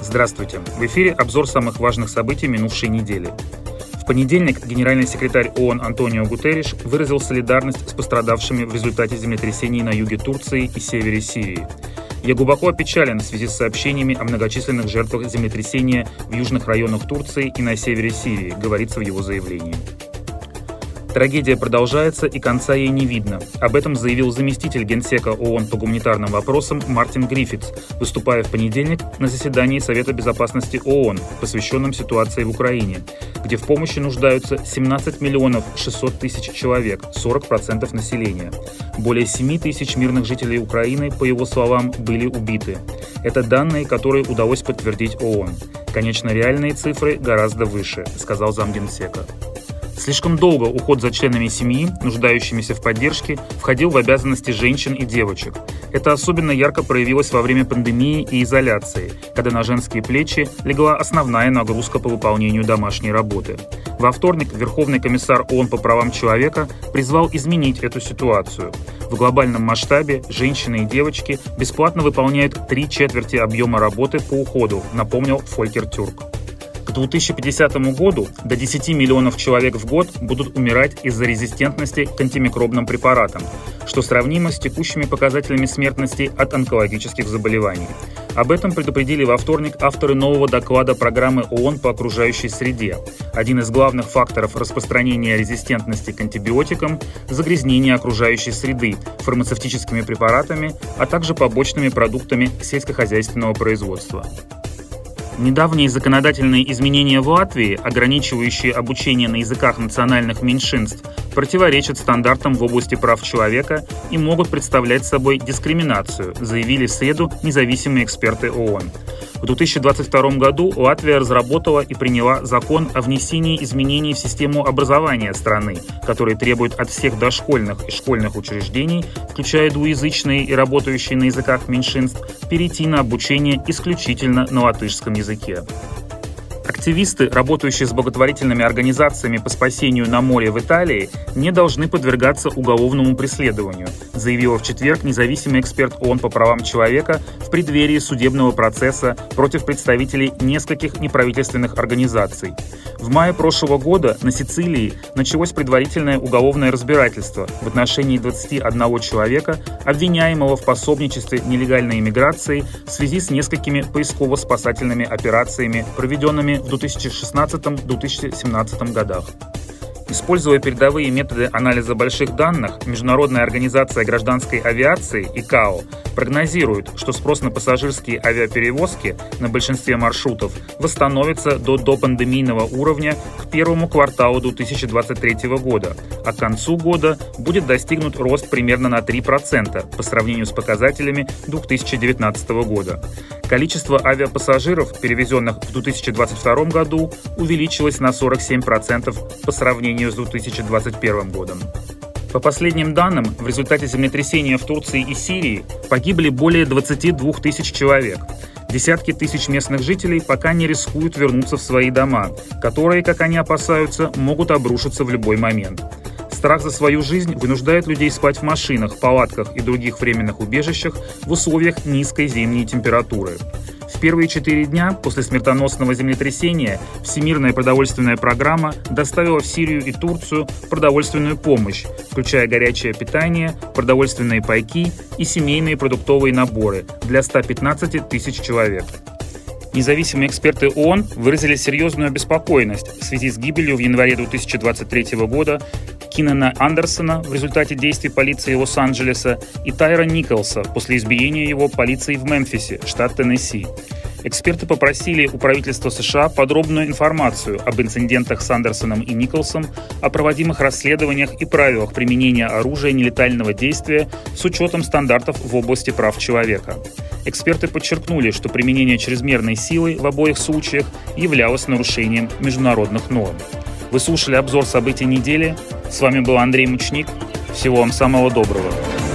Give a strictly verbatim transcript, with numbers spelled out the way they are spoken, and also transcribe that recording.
Здравствуйте! В эфире обзор самых важных событий минувшей недели. В понедельник генеральный секретарь ООН Антонио Гутерриш выразил солидарность с пострадавшими в результате землетрясений на юге Турции и севере Сирии. «Я глубоко опечален в связи с сообщениями о многочисленных жертвах землетрясения в южных районах Турции и на севере Сирии», говорится в его заявлении. Трагедия продолжается и конца ей не видно. Об этом заявил заместитель генсека ООН по гуманитарным вопросам Мартин Гриффитс, выступая в понедельник на заседании Совета безопасности ООН, посвященном ситуации в Украине, где в помощи нуждаются семнадцать миллионов шестьсот тысяч человек, сорок процентов населения. Более семи тысяч мирных жителей Украины, по его словам, были убиты. Это данные, которые удалось подтвердить ООН. Конечно, реальные цифры гораздо выше, сказал замгенсека. Слишком долго уход за членами семьи, нуждающимися в поддержке, входил в обязанности женщин и девочек. Это особенно ярко проявилось во время пандемии и изоляции, когда на женские плечи легла основная нагрузка по выполнению домашней работы. Во вторник Верховный комиссар ООН по правам человека призвал изменить эту ситуацию. В глобальном масштабе женщины и девочки бесплатно выполняют три четверти объема работы по уходу, напомнил Фолькер Тюрк. К две тысячи пятидесятому году до десяти миллионов человек в год будут умирать из-за резистентности к антимикробным препаратам, что сравнимо с текущими показателями смертности от онкологических заболеваний. Об этом предупредили во вторник авторы нового доклада программы ООН по окружающей среде. Один из главных факторов распространения резистентности к антибиотикам – загрязнение окружающей среды фармацевтическими препаратами, а также побочными продуктами сельскохозяйственного производства. Недавние законодательные изменения в Латвии, ограничивающие обучение на языках национальных меньшинств, противоречат стандартам в области прав человека и могут представлять собой дискриминацию, заявили в среду независимые эксперты ООН. В две тысячи двадцать втором году Латвия разработала и приняла закон о внесении изменений в систему образования страны, который требует от всех дошкольных и школьных учреждений, включая двуязычные и работающие на языках меньшинств, перейти на обучение исключительно на латышском языке. Активисты, работающие с благотворительными организациями по спасению на море в Италии, не должны подвергаться уголовному преследованию, заявила в четверг независимый эксперт ООН по правам человека в преддверии судебного процесса против представителей нескольких неправительственных организаций. В мае прошлого года на Сицилии началось предварительное уголовное разбирательство в отношении двадцати одного человека, обвиняемого в пособничестве нелегальной иммиграции в связи с несколькими поисково-спасательными операциями, проведенными в две тысячи шестнадцатом — две тысячи семнадцатом годах. Используя передовые методы анализа больших данных, Международная организация гражданской авиации ИКАО прогнозирует, что спрос на пассажирские авиаперевозки на большинстве маршрутов восстановится до допандемийного уровня к первому кварталу две тысячи двадцать третьего года, а к концу года будет достигнут рост примерно на три процента по сравнению с показателями две тысячи девятнадцатого года. Количество авиапассажиров, перевезенных в две тысячи двадцать втором году, увеличилось на сорок семь процентов по сравнению с две тысячи двадцать первым годом. По последним данным, в результате землетрясения в Турции и Сирии погибли более двадцати двух тысяч человек. Десятки тысяч местных жителей пока не рискуют вернуться в свои дома, которые, как они опасаются, могут обрушиться в любой момент. Страх за свою жизнь вынуждает людей спать в машинах, палатках и других временных убежищах в условиях низкой зимней температуры. В первые четыре дня после смертоносного землетрясения Всемирная продовольственная программа доставила в Сирию и Турцию продовольственную помощь, включая горячее питание, продовольственные пайки и семейные продуктовые наборы для ста пятнадцати тысяч человек. Независимые эксперты ООН выразили серьезную обеспокоенность в связи с гибелью в январе две тысячи двадцать третьего года Кинана Андерсона в результате действий полиции Лос-Анджелеса и Тайра Николса после избиения его полицией в Мемфисе, штат Теннесси. Эксперты попросили у правительства США подробную информацию об инцидентах с Андерсоном и Николсом, о проводимых расследованиях и правилах применения оружия нелетального действия с учетом стандартов в области прав человека. Эксперты подчеркнули, что применение чрезмерной силы в обоих случаях являлось нарушением международных норм. Вы слушали обзор событий недели. С вами был Андрей Мучник. Всего вам самого доброго.